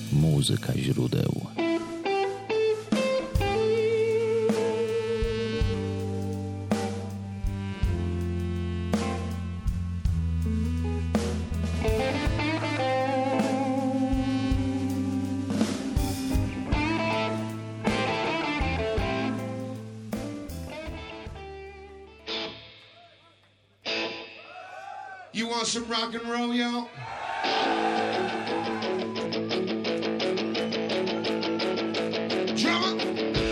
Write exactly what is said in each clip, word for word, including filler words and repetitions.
Muzyka źródeł. You want some rock and roll, y'all? Drummer!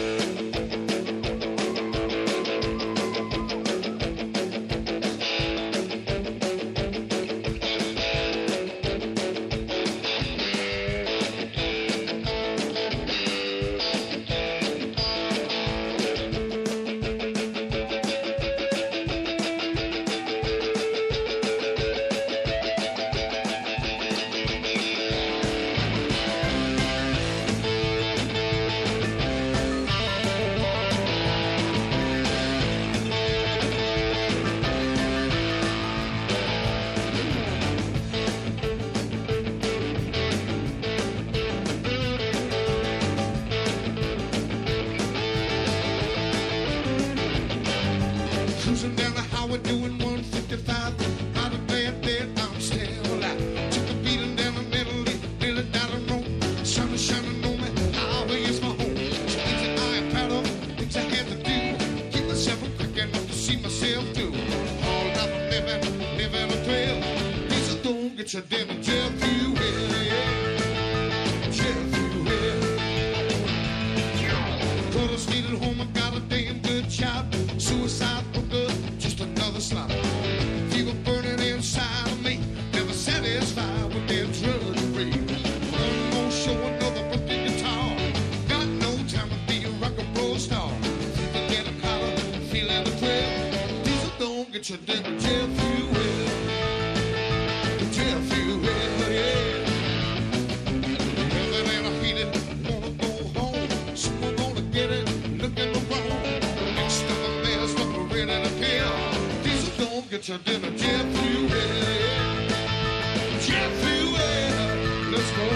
Cruising down the highway doing one fifty-five. Not a bad day, I'm still alive. Took the beating down the middle, nearly down the road. Sun is shining on me, highway is my home. So easy I am proud of, things I had to do. Keep myself from cracking up to see myself through. All life I'm living, living a thrill. Please don't get your damn jail through here. Jail through here. Could have stayed at home and got a damn good job. Suicide book up, just another slop. Fever burning inside of me, never satisfied with their drudgery. One more show, another broken guitar. Got no time to be a rock and roll star. Fever get a collar, feeling the thrill. Diesel don't get your damn jail through it. Jail through it, yeah. Rather than I feel it, wanna go home. Someone gonna get it, look at the wrong. Next of a man's looking ready to kill. Diesel don't get your dinner, jail through it. Jail through it. Let's go.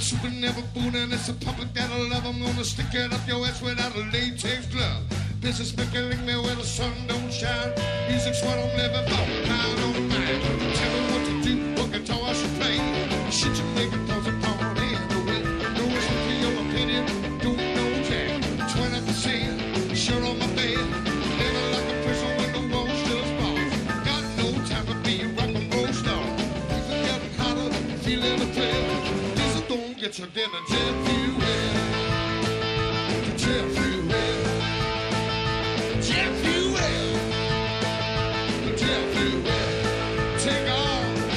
super never boot, and it's a public that I love. I'm gonna stick it up your ass without a latex glove. Business making me where the sun don't shine. Music's what I'm living for, I don't mind. Tell me what to do, what guitar I should play. Shit you make it cause it's on anyway. No reason for your opinion, don't know jack. twenty percent, shirt on my bed. Living like a prison when the walls just falls. Got no time to be a rock and roll star. People getting hotter, feeling the thrill. This is don't get your dinner, Jet Fuel. Jet Fuel. Jet Fuel. Jet Fuel. Take off.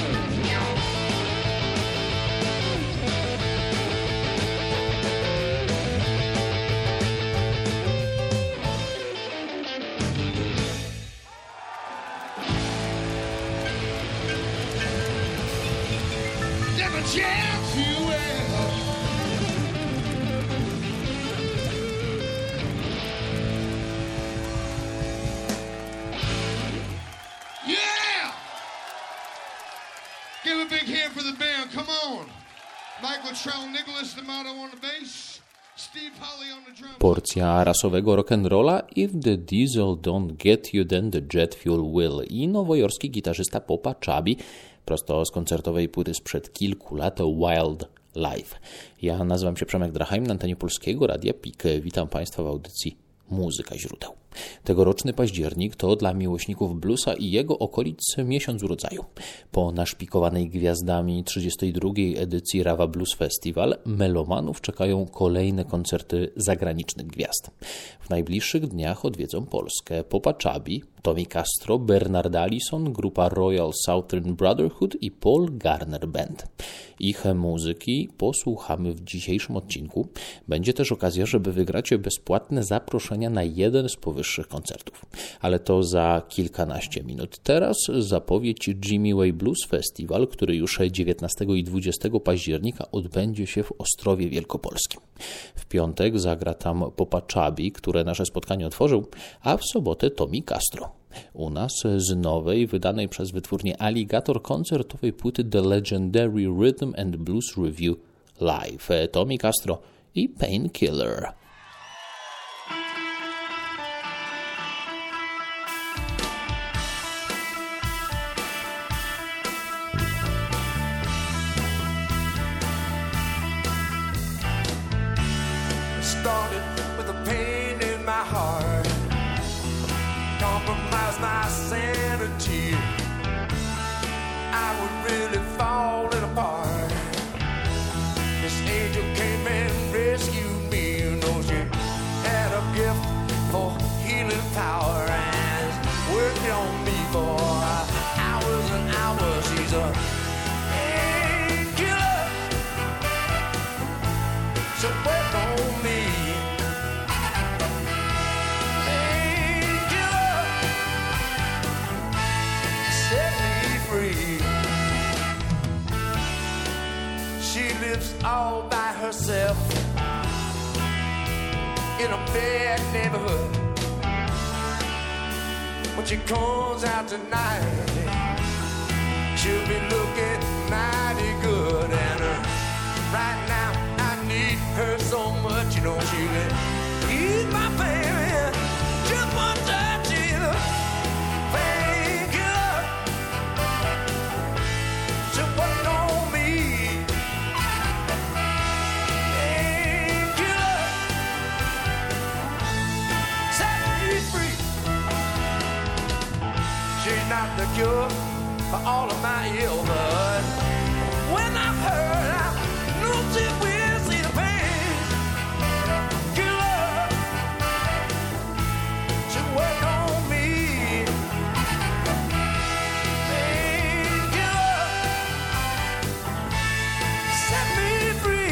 Jet Fuel. Yeah! Give a big hand for the band. Come on. Michael Trell Nicholas D'Amato on the bass. Steve Holly on the drum. Porcja rasowego rock'n'rolla If the Diesel Don't Get You Then the Jet Fuel Will i nowojorski gitarzysta popa Chubby prosto z koncertowej płyty sprzed kilku lat Wild Life. Ja nazywam się Przemek Drachheim, na antenie Polskiego Radia P I K. Witam Państwa w audycji Muzyka Źródeł. Tegoroczny październik to dla miłośników bluesa i jego okolic miesiąc urodzaju. Po naszpikowanej gwiazdami trzydziestej drugiej edycji Rawa Blues Festival melomanów czekają kolejne koncerty zagranicznych gwiazd. W najbliższych dniach odwiedzą Polskę popa Chubby, Tommy Castro, Bernard Allison, grupa Royal Southern Brotherhood i Paul Garner Band. Ich muzyki posłuchamy w dzisiejszym odcinku. Będzie też okazja, żeby wygrać bezpłatne zaproszenia na jeden z powyższych koncertów. Ale to za kilkanaście minut. Teraz zapowiedź Jimmy Way Blues Festival, który już dziewiętnastego i dwudziestego października odbędzie się w Ostrowie Wielkopolskim. W piątek zagra tam popa Chubby, które nasze spotkanie otworzył, a w sobotę Tommy Castro. U nas z nowej, wydanej przez wytwórnię Alligator koncertowej płyty The Legendary Rhythm and Blues Review Live. Tommy Castro i Painkiller. Started with a pain in my heart, compromised my sanity. I was really falling apart. This angel came and rescued me. You know she had a gift for healing power and working on me for hours and hours. She's a painkiller. So work on me. She lives all by herself in a bad neighborhood. When she comes out tonight, she'll be looking mighty good. And uh, right now I need her so much, you know she can ease my pain. Just one touch is a painkiller. So work on me. She's not the cure for all of my ill, but when I heard, I knew she will see the pain. Killer, she work on me. Painkiller, set me free.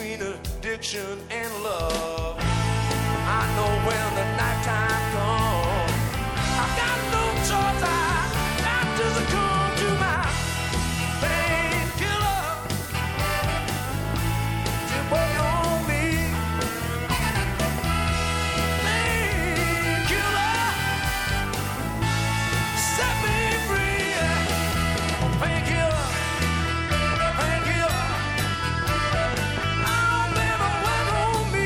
between addiction and love. I know when the nighttime comes, I got no choice. I got to succumb to my painkiller. Just wait on me. Painkiller, set me free. Painkiller, painkiller. Oh, baby, wait on me.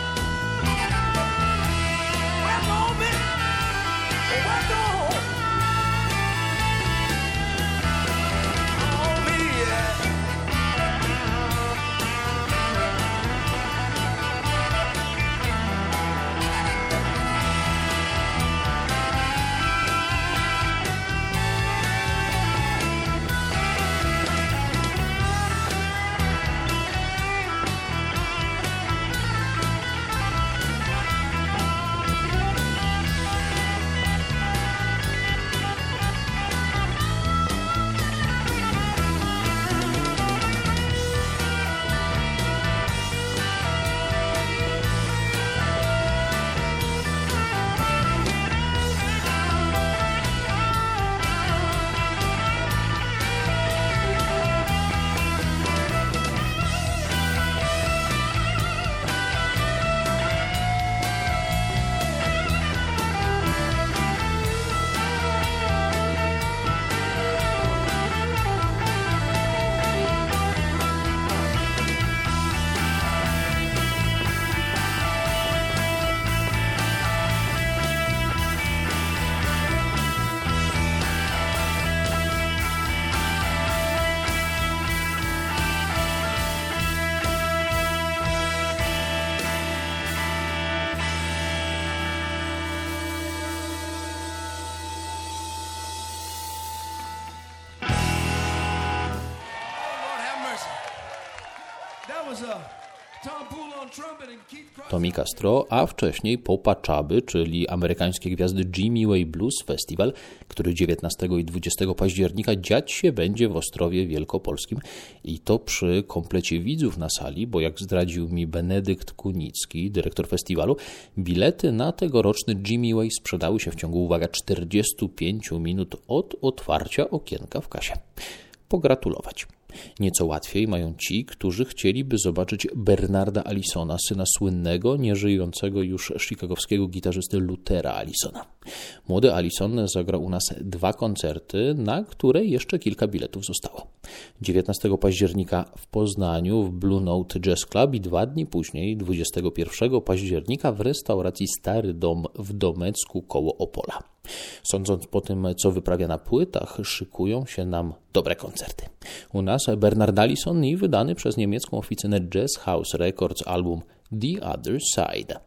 Wait on me. Wait on. On me, yeah. Tommy Castro, a wcześniej Popa Chubby, czyli amerykańskie gwiazdy Jimmy Way Blues Festival, który dziewiętnastego i dwudziestego października dziać się będzie w Ostrowie Wielkopolskim i to przy komplecie widzów na sali, bo jak zdradził mi Benedykt Kunicki, dyrektor festiwalu, bilety na tegoroczny Jimmy Way sprzedały się w ciągu, uwaga, czterdziestu pięciu minut od otwarcia okienka w kasie. Pogratulować. Nieco łatwiej mają ci, którzy chcieliby zobaczyć Bernarda Allisona, syna słynnego, nieżyjącego już chicagowskiego gitarzysty Luthera Allisona. Młody Allison zagrał u nas dwa koncerty, na które jeszcze kilka biletów zostało. dziewiętnastego października w Poznaniu w Blue Note Jazz Club i dwa dni później, dwudziestego pierwszego października w restauracji Stary Dom w Domecku koło Opola. Sądząc po tym, co wyprawia na płytach, szykują się nam dobre koncerty. U nas Bernard Allison i wydany przez niemiecką oficynę Jazz House Records album The Other Side.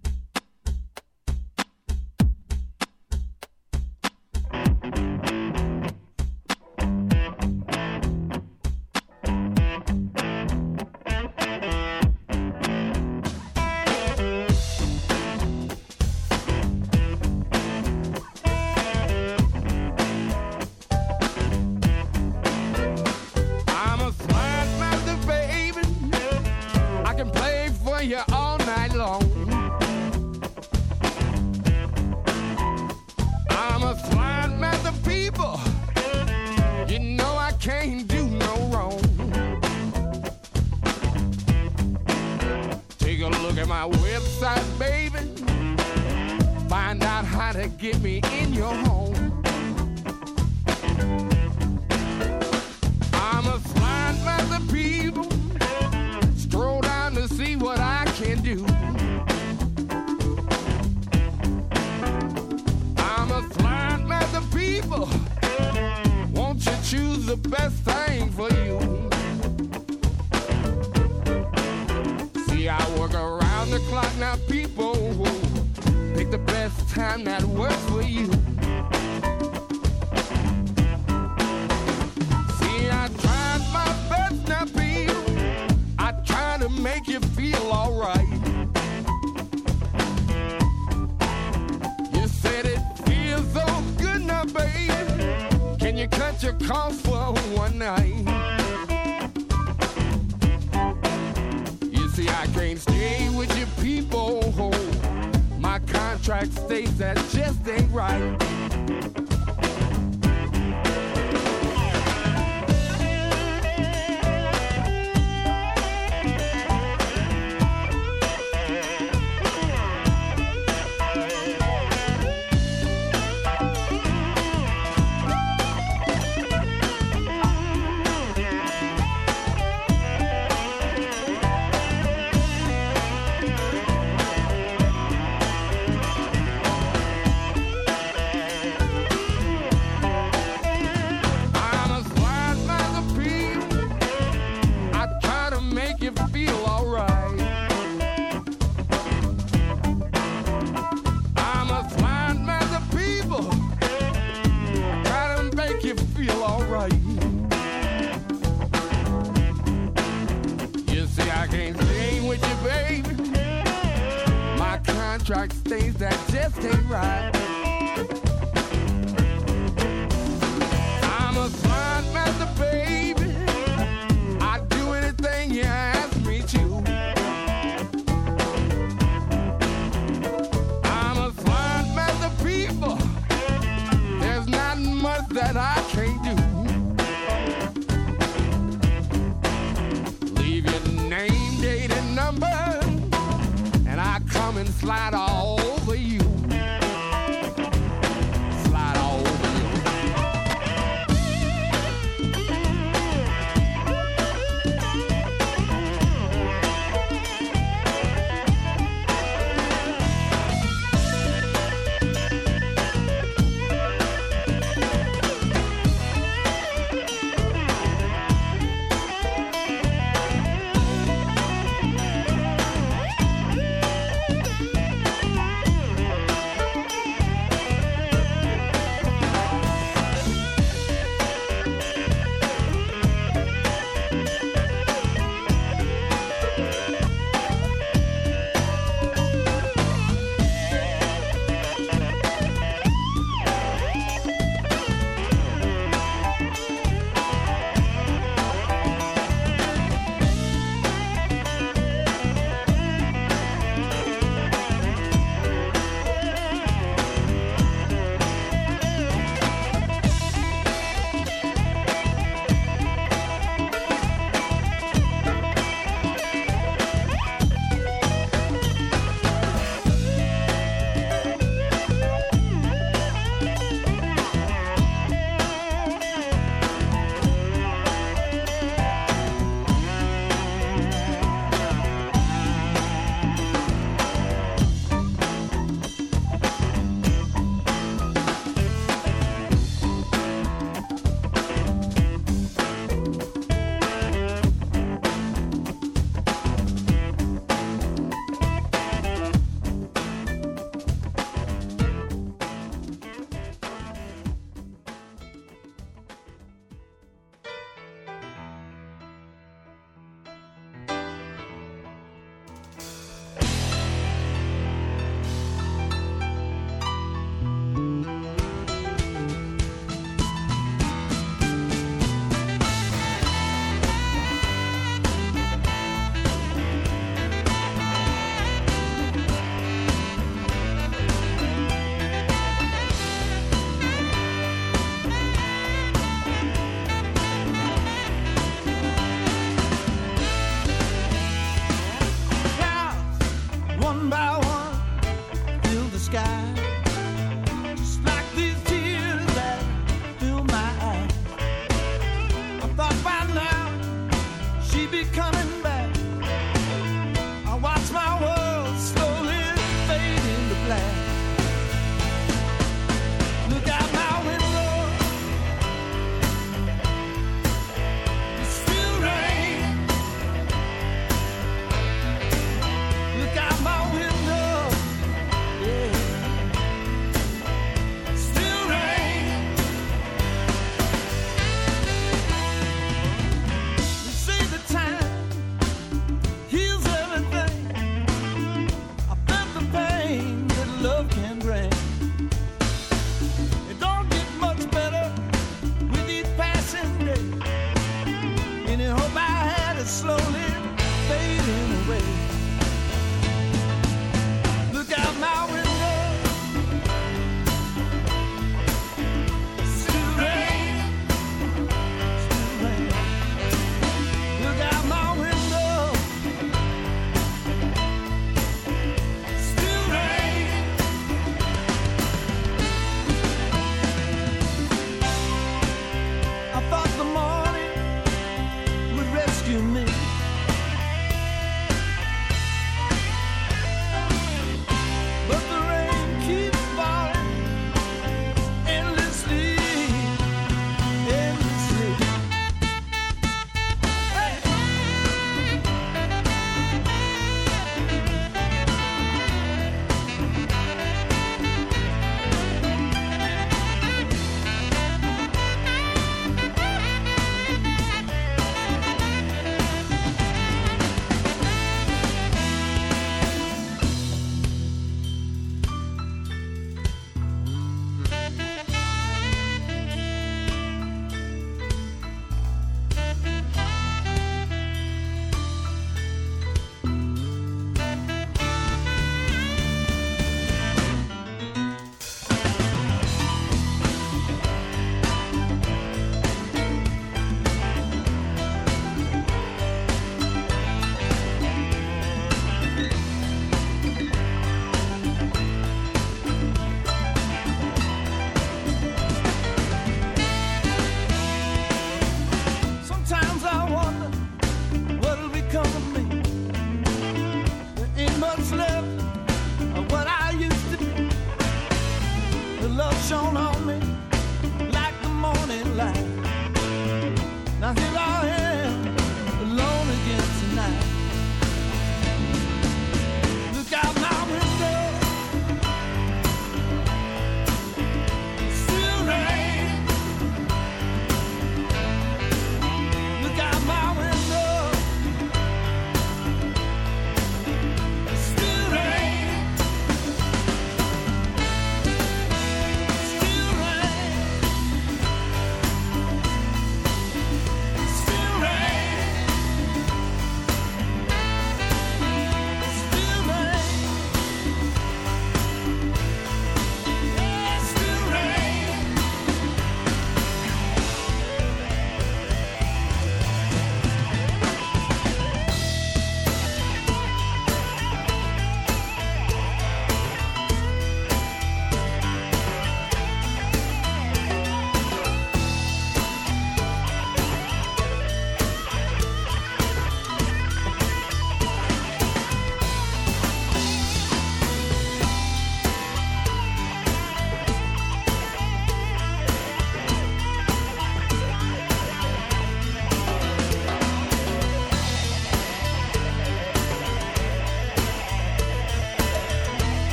Get me in your home. I'm a flying by the people, stroll down to see what I can do. I'm a flying by the people, won't you choose the best thing for you? See, I work around the clock now, people. Pick the best time that works for you. See, I tried my best now, people. I try to make you feel alright. You said it feels so good now, baby. Can you cut your cost for one night? contract states that just ain't right. Contract states that just ain't right. I'm a smart master, baby. I do anything you ask me to. I'm a smart master, people. There's not much that I can't do. Leave your name, date, and number, and I come and slide all over you. Slide all over you.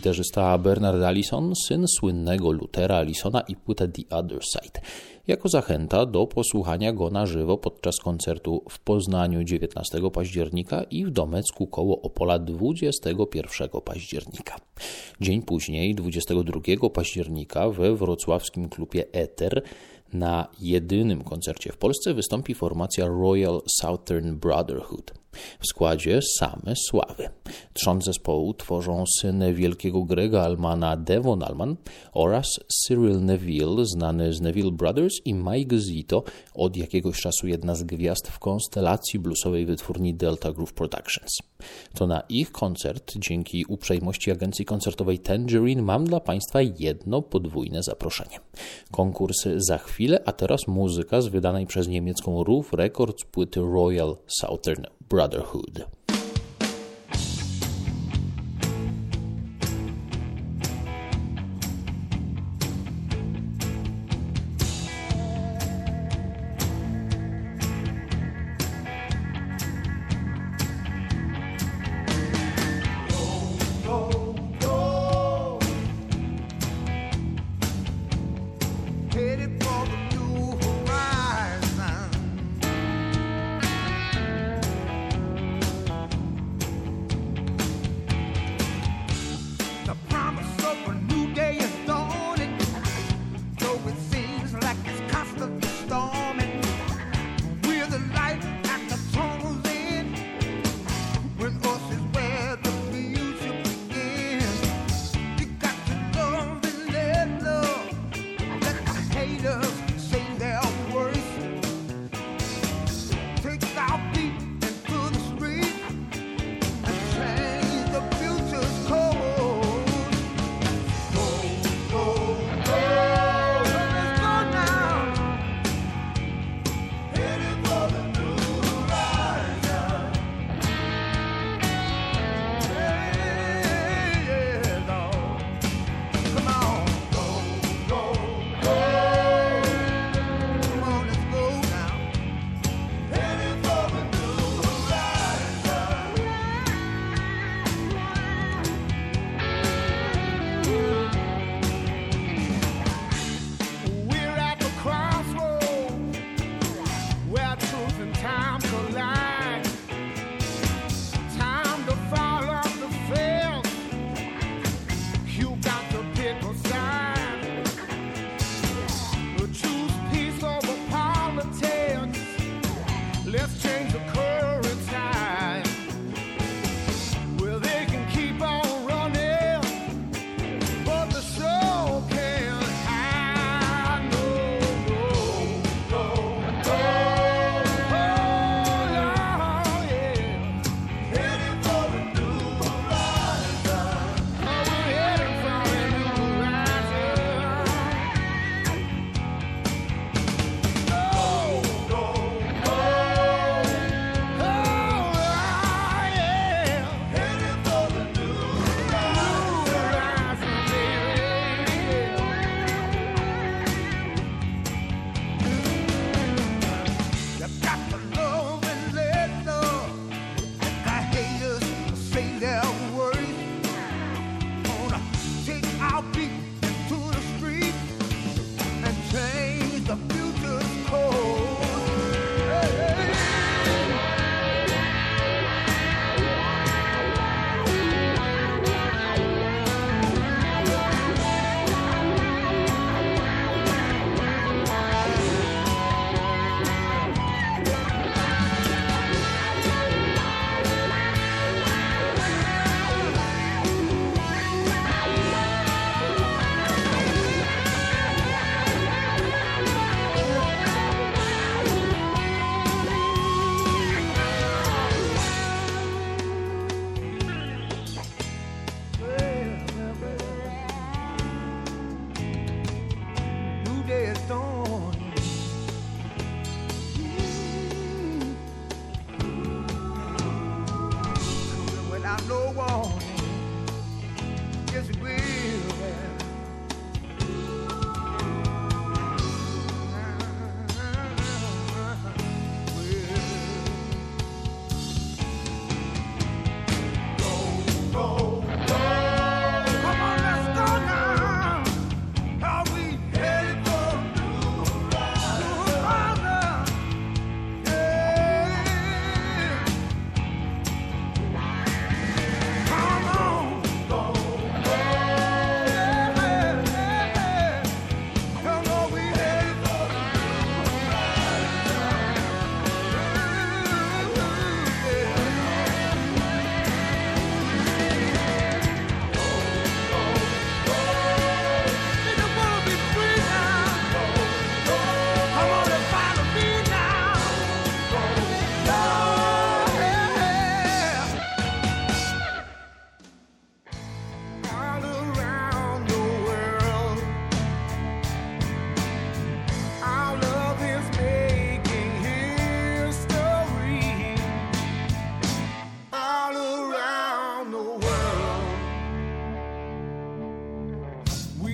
gitarzysta Bernard Allison, syn słynnego Luthera Allisona i płytę The Other Side, jako zachęta do posłuchania go na żywo podczas koncertu w Poznaniu dziewiętnastego października i w Domecku koło Opola dwudziestego pierwszego października. Dzień później, dwudziestego drugiego października, we wrocławskim klubie Eter na jedynym koncercie w Polsce wystąpi formacja Royal Southern Brotherhood. W składzie same sławy. Trzon zespołu tworzą syn wielkiego Grega Allmana Devon Allman oraz Cyril Neville, znany z Neville Brothers, i Mike Zito, od jakiegoś czasu jedna z gwiazd w konstelacji bluesowej wytwórni Delta Groove Productions. To na ich koncert, dzięki uprzejmości agencji koncertowej Tangerine, mam dla Państwa jedno podwójne zaproszenie. Konkurs za chwilę, a teraz muzyka z wydanej przez niemiecką Roof Records płyty Royal Southern Brotherhood.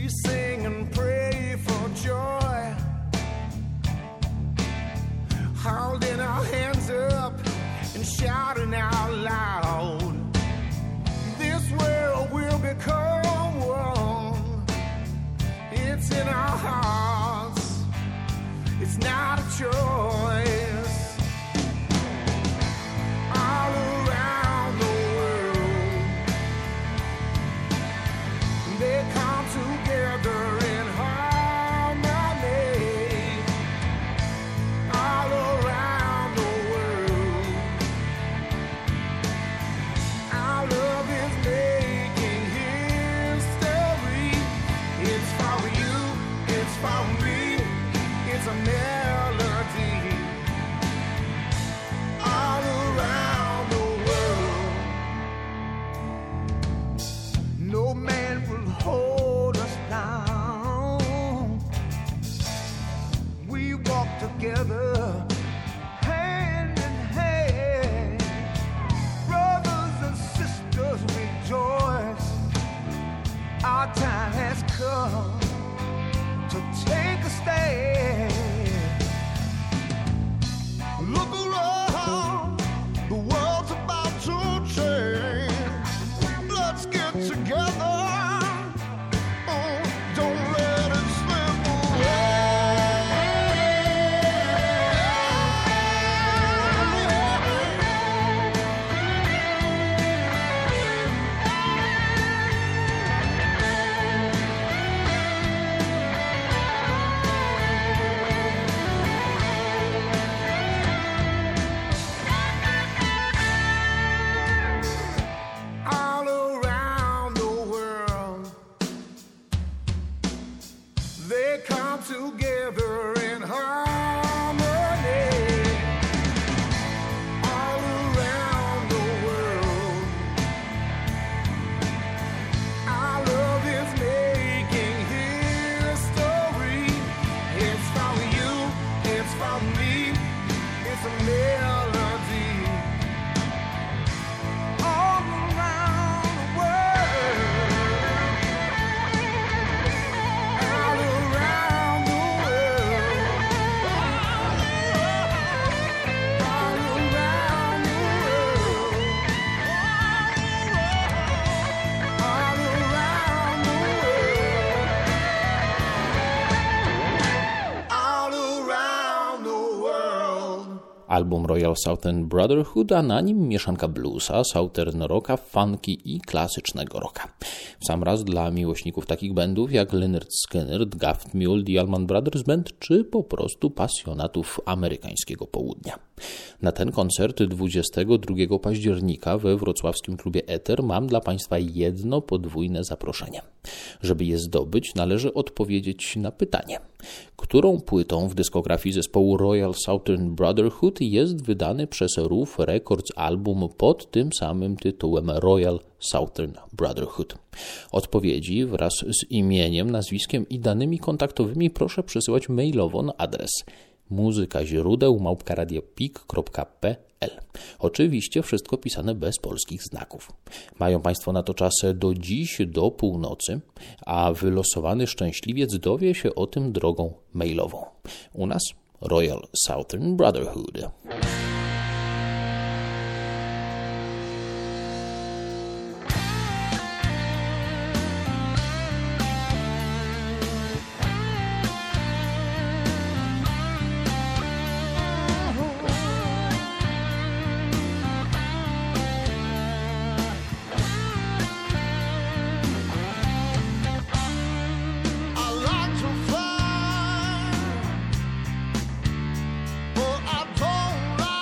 sing and pray for joy, holding our hands up and shouting out loud. This world will become one. It's in our hearts. It's not a choice. All around the world, they come together in harmony. All around the world, our love is making history. It's for you, it's for me, it's a melody. All around the world, no man will hold us down. We walk together, hand in hand. Brothers and sisters, rejoice. Our time has come to take a stand. Look around, the world's about to change. Let's get together. Oh, don't let it slip all around the world, they come together in harmony. All around the world, our love is making history. It's for you, it's for me, it's a melody. All around the world, all around the world, all around the world, all around the world, all around the world. Album Royal Southern Brotherhood, a na nim mieszanka bluesa, southern rocka, funky i klasycznego rocka. W sam raz dla miłośników takich bandów jak Lynyrd Skynyrd, Daft Mule, The Allman Brothers Band czy po prostu pasjonatów amerykańskiego południa. Na ten koncert dwudziestego drugiego października we wrocławskim klubie Eter mam dla Państwa jedno podwójne zaproszenie. Żeby je zdobyć, należy odpowiedzieć na pytanie: którą płytą w dyskografii zespołu Royal Southern Brotherhood jest wydany przez Roof Records album pod tym samym tytułem Royal Southern Brotherhood? Odpowiedzi wraz z imieniem, nazwiskiem i danymi kontaktowymi proszę przesyłać mailowo na adres muzyka źródeł małpka radiopik kropka p l. Oczywiście wszystko pisane bez polskich znaków. Mają Państwo na to czas do dziś, do północy, a wylosowany szczęśliwiec dowie się o tym drogą mailową. U nas Royal Southern Brotherhood. I like to fly, but I don't like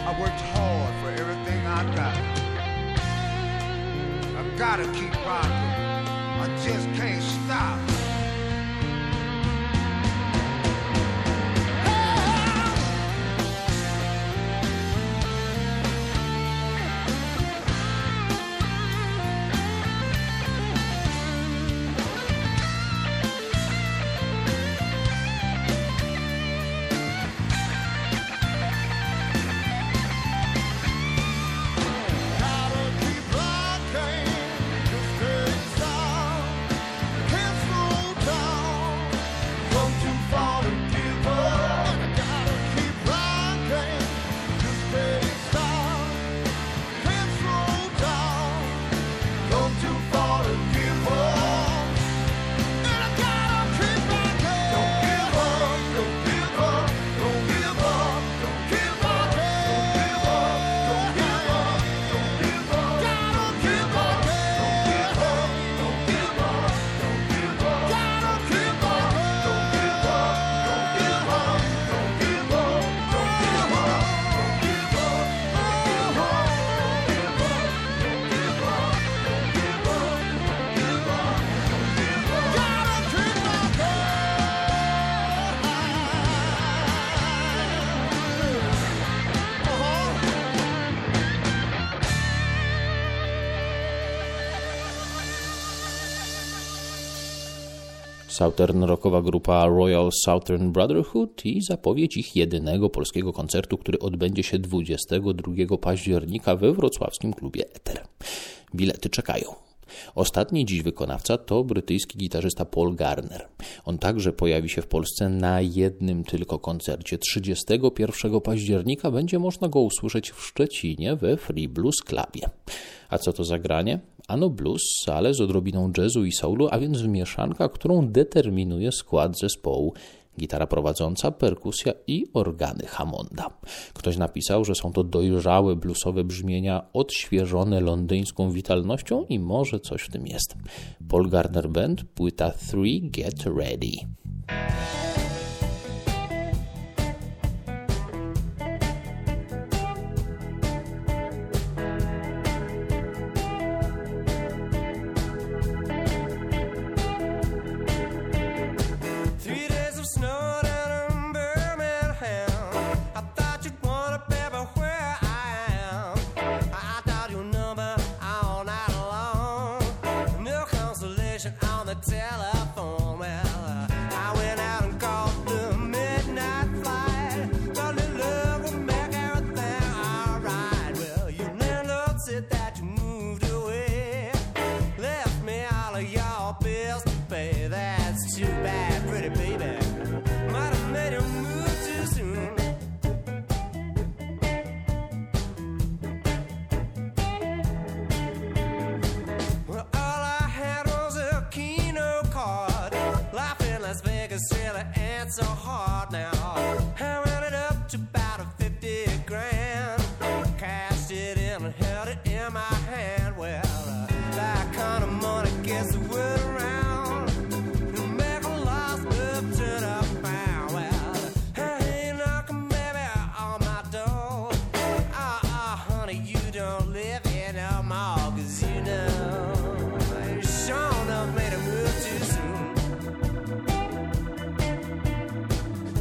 I worked hard for everything I got. I've got to keep rocking. I just can't stop. Southern rockowa grupa Royal Southern Brotherhood i zapowiedź ich jedynego polskiego koncertu, który odbędzie się dwudziestego drugiego października we wrocławskim klubie Eter. Bilety czekają. Ostatni dziś wykonawca to brytyjski gitarzysta Paul Garner. On także pojawi się w Polsce na jednym tylko koncercie. trzydziestego pierwszego października będzie można go usłyszeć w Szczecinie we Free Blues Clubie. A co to za granie? Ano blues, ale z odrobiną jazzu i soulu, a więc mieszanka, którą determinuje skład zespołu. Gitara prowadząca, perkusja i organy Hammonda. Ktoś napisał, że są to dojrzałe bluesowe brzmienia odświeżone londyńską witalnością i może coś w tym jest. Paul Garner Band, płyta three Get Ready. Telephone, well, I went out and called the midnight flight. Thought that love would make everything alright. Well, you landlord said that you moved away, left me all of your bills to pay. That's too bad, pretty baby. Might have made you move too soon. Well, all I had was a Keno card. Life in Las Vegas really ain't so hard now. I rounded up to about a fifty grand. Cashed it in and held it in my hand. Well, uh, that kind of money gets the word around. You make a lost love turn up found. Well, I ain't knocking baby on my door. Ah, uh, uh, honey, you don't live here no more. Cause you know you sure enough made a move too soon.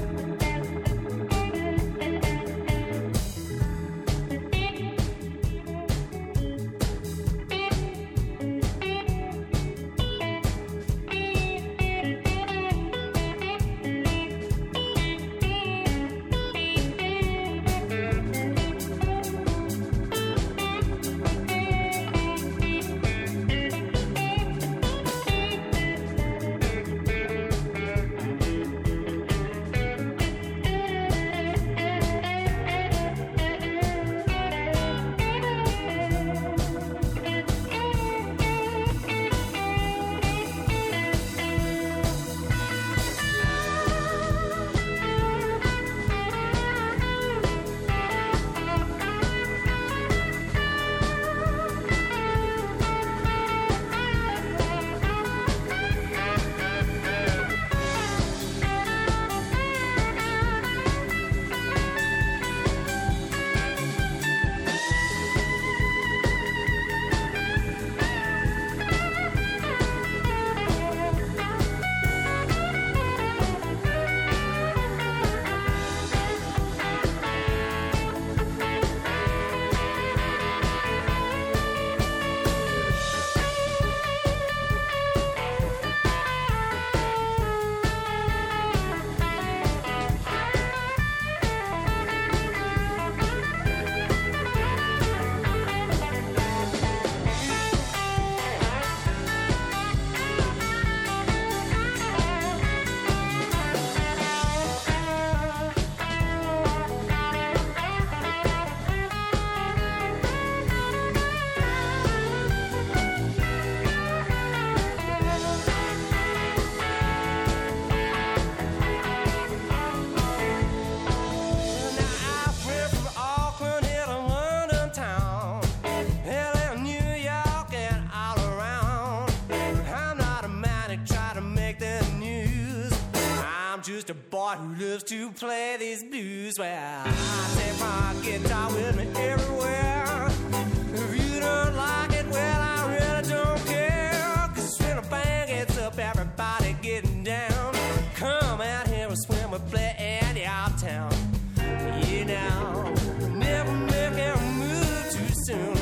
a boy who loves to play these blues. Well, I take my guitar with me everywhere. If you don't like it, well, I really don't care. 'Cause when a band gets up, everybody getting down. Come out here and swim and play in your town. You know, never make a move too soon.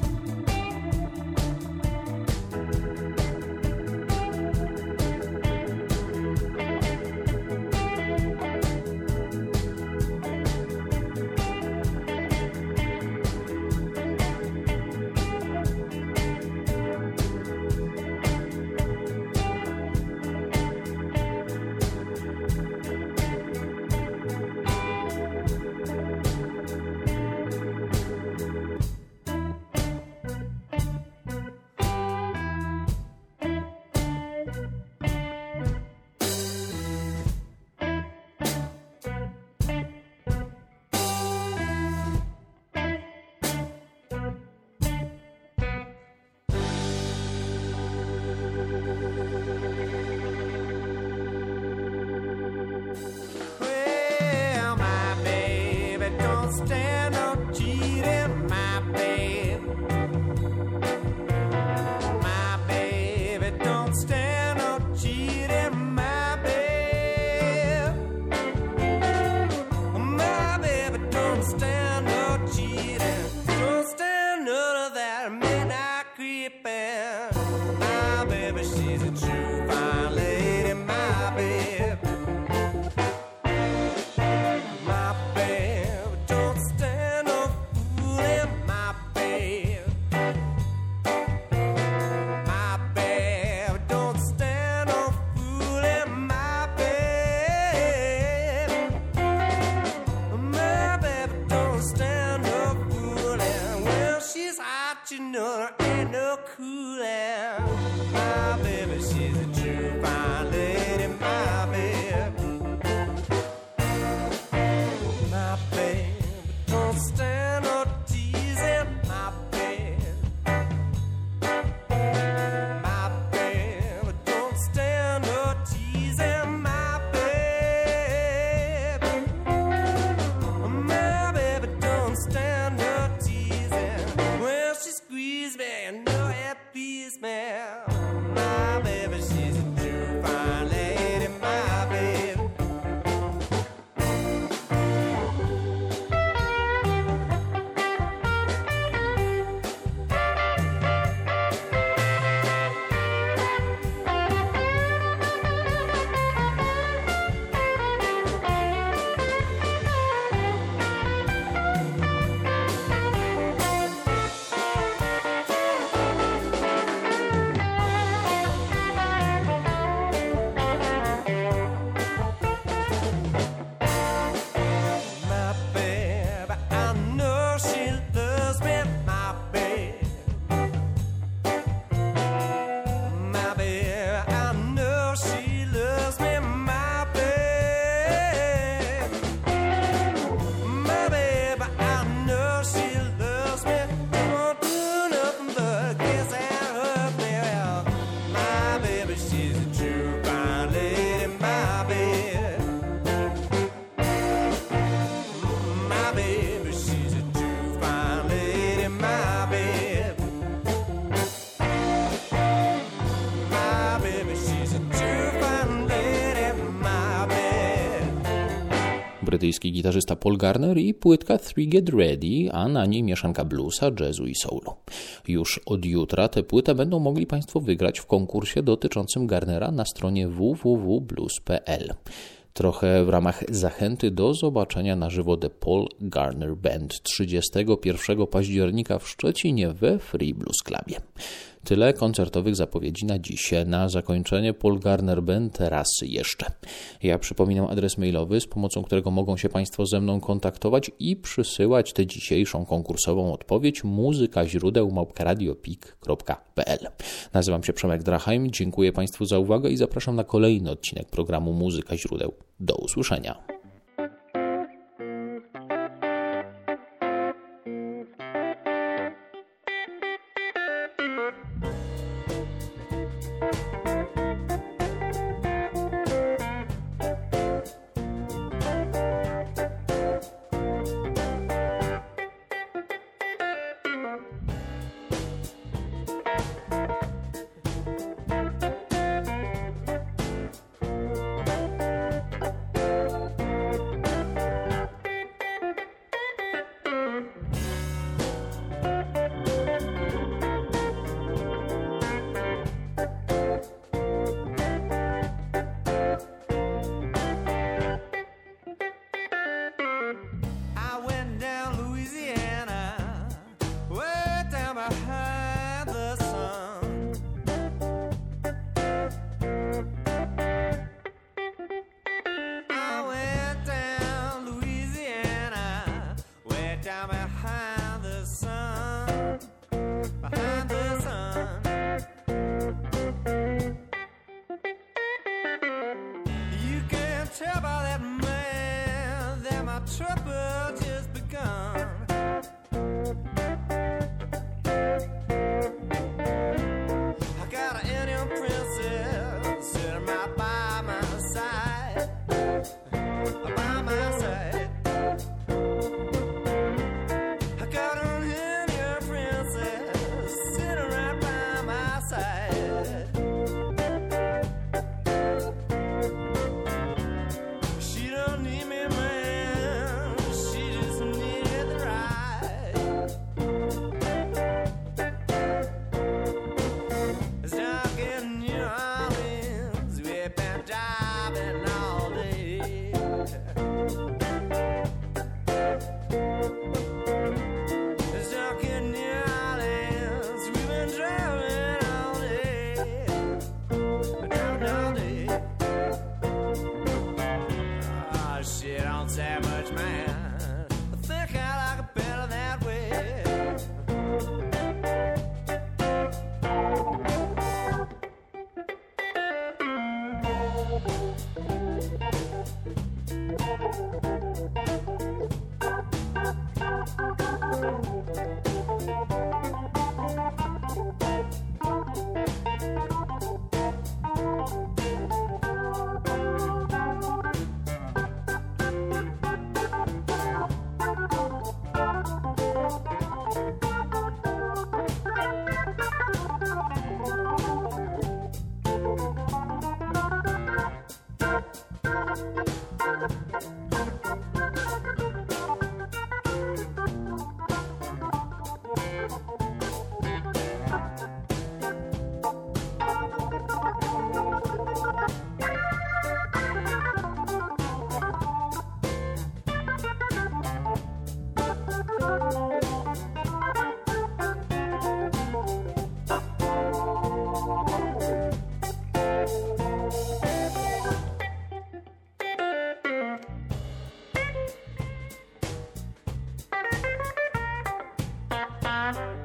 Stand no cheating, my babe. My baby don't stand no cheating, my babe. My baby don't stand no cheating. Don't stand none of that midnight creeping. My baby, she's a true fine lady, my babe. My babe don't stand no fooling, my babe. My babe don't stand no fooling, my babe. My babe don't stand no fooling. Well, she's hot, you know, there ain't no cooling. My baby, she's a true fine lady, my babe. My babe don't stand no teasing, my babe. My babe don't stand no teasing, my babe. My baby don't stand no teasing. Well, she squeezed me, you know it pleased me. My baby, she's a true fine lady, my babe. My babe, I know she loves me, my babe. My babe, I know she loves me, my babe. My babe, I know she loves me. Won't do nothing but kiss and hug me. Well, my baby, she's a true fine lady, my babe. My baby, she's a true fine lady, my babe. My baby, she's a true fine lady, my babe. Brytyjski gitarzysta Paul Garner i płytka Three Get Ready, a na niej mieszanka bluesa, jazzu i soulu. Już od jutra tę płytę będą mogli Państwo wygrać w konkursie dotyczącym Garnera na stronie w w w kropka blues kropka p l. Trochę w ramach zachęty do zobaczenia na żywo The Paul Garner Band trzydziestego pierwszego października w Szczecinie we Free Blues Clubie. Tyle koncertowych zapowiedzi na dziś. Na zakończenie Paul Garner Band raz jeszcze. Ja przypominam adres mailowy, z pomocą którego mogą się Państwo ze mną kontaktować i przysyłać tę dzisiejszą konkursową odpowiedź muzyka źródeł małpka radiopik kropka p l. Nazywam się Przemek Drachheim, dziękuję Państwu za uwagę i zapraszam na kolejny odcinek programu Muzyka źródeł. Do usłyszenia. down behind the sun, behind the sun. You can tell by that man that my trouble just begun. I got an Indian princess sitting right by my side, by my side. I got an Indian princess sitting right by my side. She don't need me, man. She just needed the ride. It's dark in New Orleans. We've been driving all day. It's dark in New Orleans. We've been driving all day. Driving all day. Oh, shit, don't say much, man. I think I like it better that way. Bye.